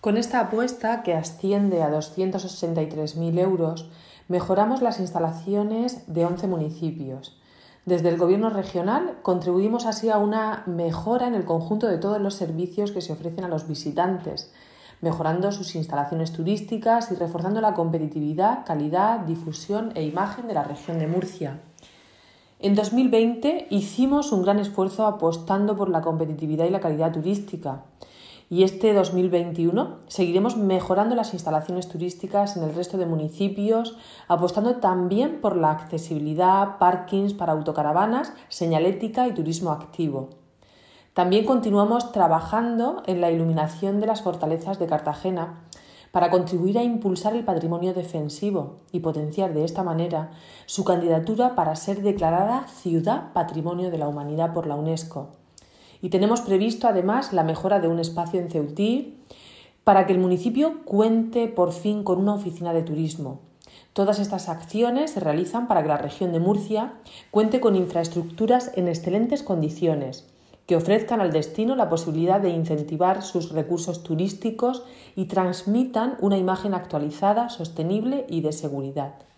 Con esta apuesta, que asciende a 263.000 euros, mejoramos las instalaciones de 11 municipios. Desde el Gobierno regional contribuimos así a una mejora en el conjunto de todos los servicios que se ofrecen a los visitantes, mejorando sus instalaciones turísticas y reforzando la competitividad, calidad, difusión e imagen de la región de Murcia. En 2020 hicimos un gran esfuerzo apostando por la competitividad y la calidad turística. Y este 2021 seguiremos mejorando las instalaciones turísticas en el resto de municipios, apostando también por la accesibilidad, parkings para autocaravanas, señalética y turismo activo. También continuamos trabajando en la iluminación de las fortalezas de Cartagena para contribuir a impulsar el patrimonio defensivo y potenciar de esta manera su candidatura para ser declarada Ciudad Patrimonio de la Humanidad por la UNESCO. Y tenemos previsto además la mejora de un espacio en Ceutí para que el municipio cuente por fin con una oficina de turismo. Todas estas acciones se realizan para que la región de Murcia cuente con infraestructuras en excelentes condiciones, que ofrezcan al destino la posibilidad de incentivar sus recursos turísticos y transmitan una imagen actualizada, sostenible y de seguridad.